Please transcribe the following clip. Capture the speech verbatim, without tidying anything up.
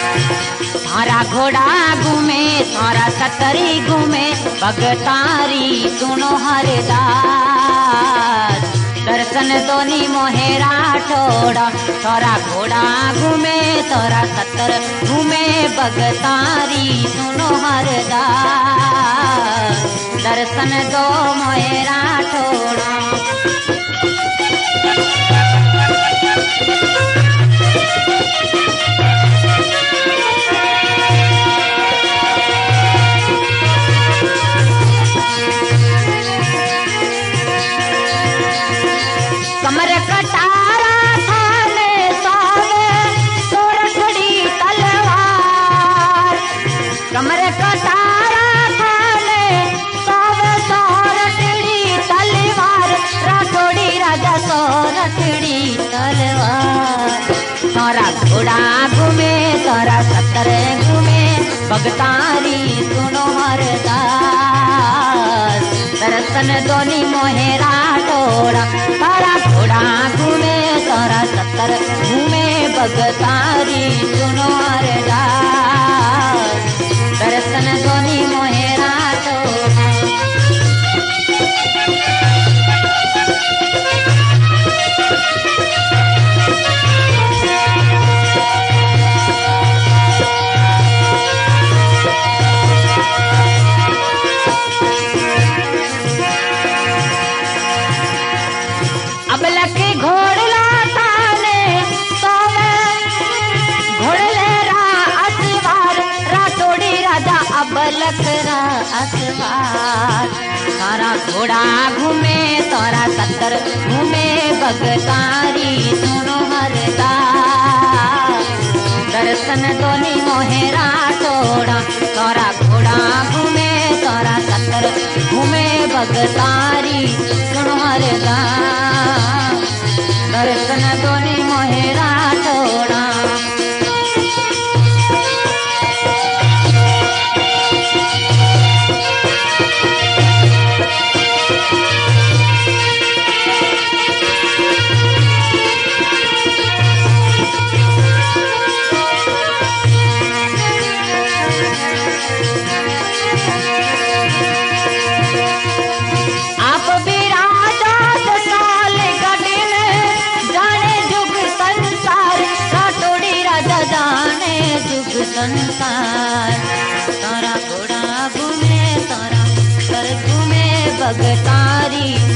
थारा घोड़ा घूमे थारा सतरी घूमे भगतारी सुनो हरदास दर्शन दोनी मोहेरा ठोड़ा थारा घोड़ा घूमे थारा सतर घूमे भगतारी सुनो हरदास दर्शन दो मोहेरा ठोड़ा। कमर कटारा थाने सावे सोरठड़ी तलवार कमर कटारा थाने सावे सोरठड़ी तलवार राठौड़ी राजा सोरठड़ी तलवार तारा घोड़ा घूमे तारा सतर घूमे भगतारी सुनो हरदास दर्शन दोनी मोहेरा ठोड़ा तारा घोड़ा घूमे तारा सतर घूमे भगतारी सुनो हरदास दर्शन दोनी मोहेरा ठोड़ा। अब लके घोड़ला थाने सोवे घोड़ले रा असवार राठौड़ी राजा अब लकरा असवार तारा घोड़ा घूमे तारा सत्तर घूमे भगतारी सुनो हरदास दर्शन दोनी मोहेरा ठोड़ा तारा घोड़ा घूमे तारा सत्तर घूमे भगतारी सुनो हरदास दर्शन दोनी मोहेरा ठोड़ा। आप बिराजा साल गडिन जाने जुग संसार राठौड़ी राजा जाने जुग संसार तारा घोड़ा घूमे तारा सर घूमे भगतारी